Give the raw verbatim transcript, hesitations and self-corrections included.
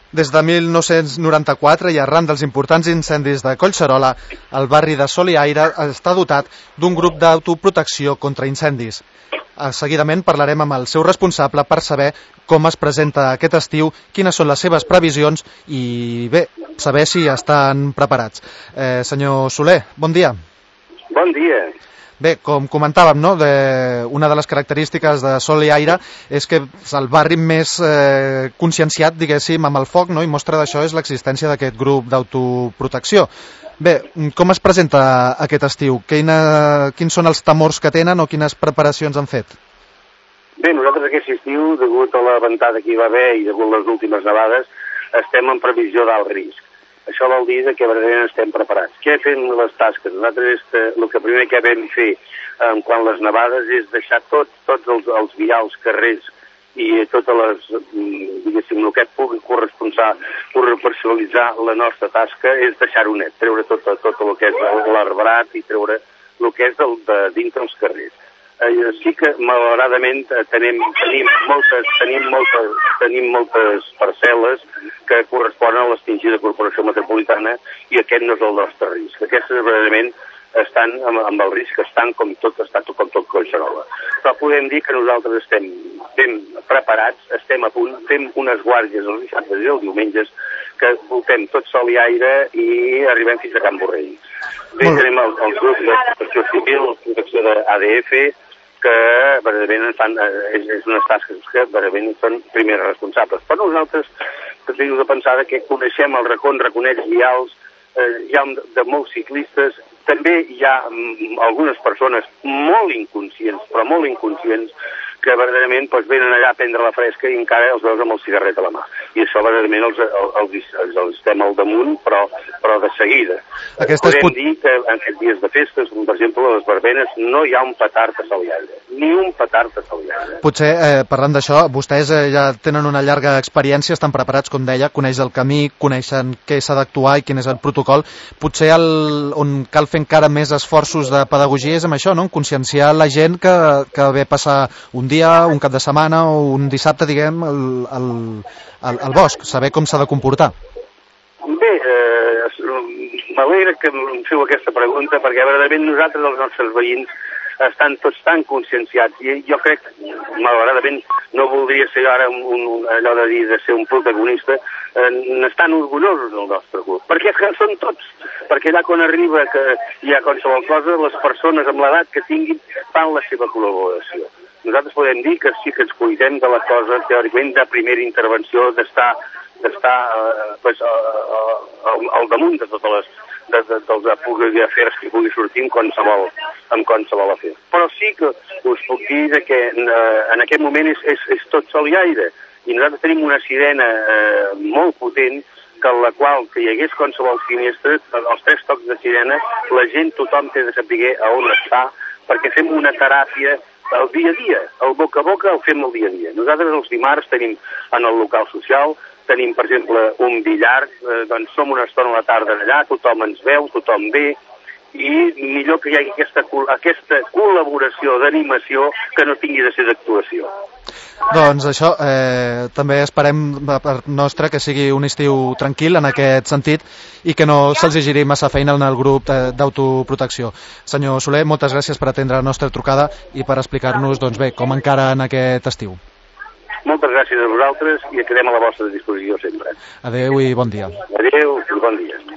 Des de mil nou-cents noranta-quatre i arran dels importants incendis de Collserola, el barri de Sol i Aire està dotat d'un grup d'autoprotecció contra incendis. Seguidament parlarem amb el seu responsable per saber com es presenta aquest estiu, quines són les seves previsions i, bé, saber si estan preparats. Eh, senyor Soler, bon dia. Bon dia. Bé, com comentàvem, no? de, una de les característiques de Sol i Aire és que és el barri més eh, conscienciat, diguéssim, amb el foc, no? I mostra d'això és l'existència d'aquest grup d'autoprotecció. Bé, com es presenta aquest estiu? Quina, quins són els temors que tenen o quines preparacions han fet? Bé, nosaltres aquest estiu, degut a la ventada que hi va haver i degut a les últimes nevades, estem en previsió d'alt risc. Això vol dir que verdaderament estem preparats. Què fem les tasques? Nosaltres el que primer que vam fer eh, quan les nevades és deixar tots, tots els, els vials, carrers i totes les, diguéssim, el que pugui corresponsar, corresponsabilitzar la nostra tasca és deixar-ho net, treure tot, tot el que és l'arbrat i treure el que és del, de, dintre els carrers. Eh, sí que malauradament tenim, tenim, moltes, tenim, moltes, tenim moltes parcel·les que corresponen a l'extingida Corporació Metropolitana i aquest no és el nostre risc. Aquestes verdaderament estan amb, amb el risc que estan com tot, està tot, com tot Collserola. Però podem dir que nosaltres estem ben preparats, estem a punt, fem unes guàrdies els dissabtes i els diumenges que voltem tot Sol i Aire i arribem fins a Can Borrell. Bé, tenim el, el grup de protecció civil, protecció d'A D F, que verdaderament fan, és, és unes tasques que verdaderament són primers responsables. Però nosaltres tenim de pensar que coneixem el racó, reconeix vials, eh, hi ha de molts ciclistes, també hi ha mm, algunes persones molt inconscients, però molt inconscients, que verdaderament doncs, venen allà a prendre la fresca i encara els veus amb el cigarret a la mà. I això verdaderament els, els, els, els estem al damunt, però, però de seguida. Aquestes Podem pot... dir que en aquests dies de festes, com per exemple a les verbenes, no hi ha un petard a Sol i Aire. Ni un petard a Sol i Aire. Potser, eh, parlant d'això, vostès eh, ja tenen una llarga experiència, estan preparats, com deia, coneix el camí, coneixen què s'ha d'actuar i quin és el protocol. Potser el, on cal fer encara més esforços de pedagogia és amb això, no? Conscienciar la gent que, que ve passar un dia, un cap de setmana o un dissabte, diguem, al, al, al, al bosc, saber com s'ha de comportar. Bé, eh, m'alegra que em feu aquesta pregunta perquè verdaderament nosaltres, els nostres veïns, estan tots tan conscienciats i jo crec, malauradament, no voldria ser ara un, un, allò de dir de ser un protagonista, eh, n'estan orgullosos del nostre grup, perquè són tots, perquè allà quan arriba que hi ha qualsevol cosa, les persones amb l'edat que tinguin fan la seva col·laboració. Nosaltres podem dir que sí que ens cuidem de la cosa, teòricament, de primera intervenció, d'estar d'estar eh, pues, eh, al, al damunt de totes les de, de, dels afers que pugui sortir en qualsevol, en qualsevol afer. Però sí que us puc dir que eh, en aquest moment és, és, és tot Sol i Aire i nosaltres tenim una sirena eh, molt potent que en la qual que hi hagués qualsevol finestra, els tres tocs de sirena, la gent, tothom té de saber a on està, perquè fem una teràpia el dia a dia, el boca a boca el fem el dia a dia. Nosaltres els dimarts tenim en el local social, tenim per exemple un billar, eh, doncs som una estona a la tarda allà, tothom ens veu, tothom ve, i millor que hi hagi aquesta, aquesta col·laboració d'animació que no tingui de ser d'actuació. Doncs això, eh, també esperem per nostre que sigui un estiu tranquil en aquest sentit i que no se'ls giri massa feina en el grup d'autoprotecció. Senyor Soler, moltes gràcies per atendre la nostra trucada i per explicar-nos doncs bé, com encara en aquest estiu. Moltes gràcies a vosaltres i quedem a la vostra disposició sempre. Adéu i bon dia. Adéu i bon dia.